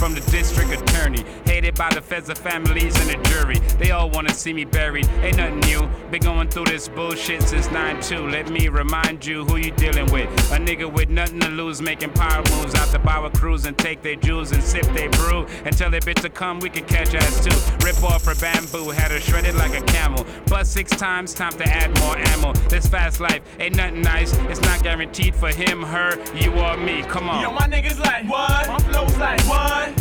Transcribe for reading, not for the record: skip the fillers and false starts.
from the district attorney. Hated by the feds, the families, and the jury. They all wanna see me buried, ain't nothing new. Been going through this bullshit since 9-2. Let me remind you who you dealing with. A nigga with nothing to lose, making power moves out the Bauer cruise and take their jewels and sip their brew. And tell that bitch to come, we can catch ass too. Rip off her bamboo, had her shredded like a camel. Bust 6 times, time to add more ammo. This fast life ain't nothing nice. It's not guaranteed for him, her, you or me. Come on. Yo, my niggas like, what? My flow's like, what?